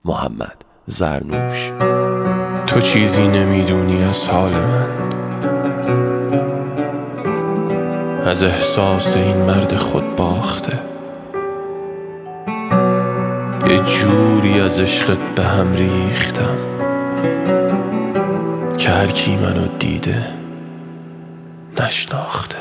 محمد زرنوش. تو چیزی نمیدونی از حال من، از احساس این مرد خود باخته. یه جوری از عشقت به هم ریختم که هر کی منو دیده نشناخته.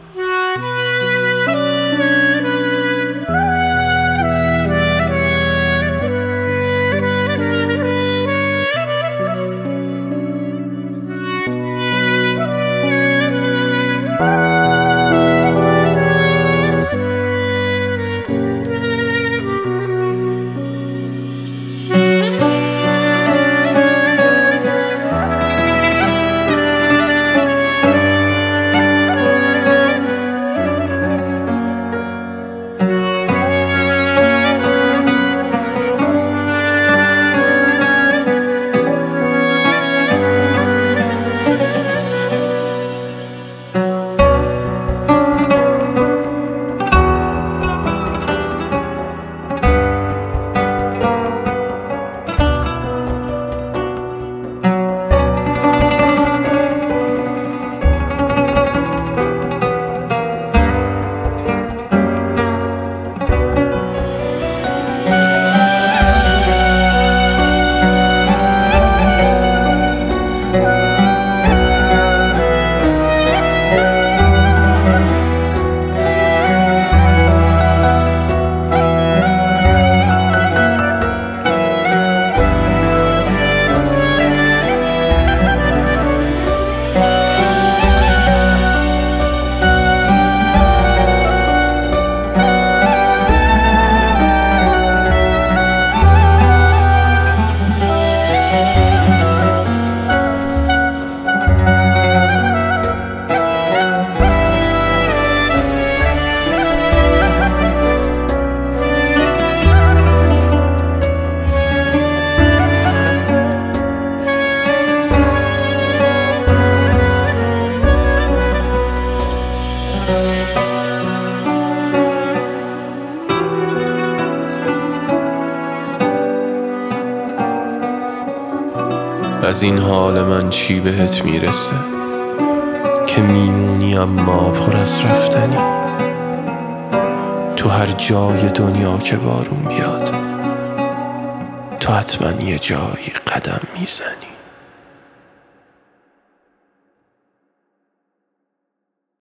از این حال من چی بهت میرسه که میمونی اما پر از رفتنی؟ تو هر جای دنیا که بارون بیاد تو حتما یه جایی قدم میزنی.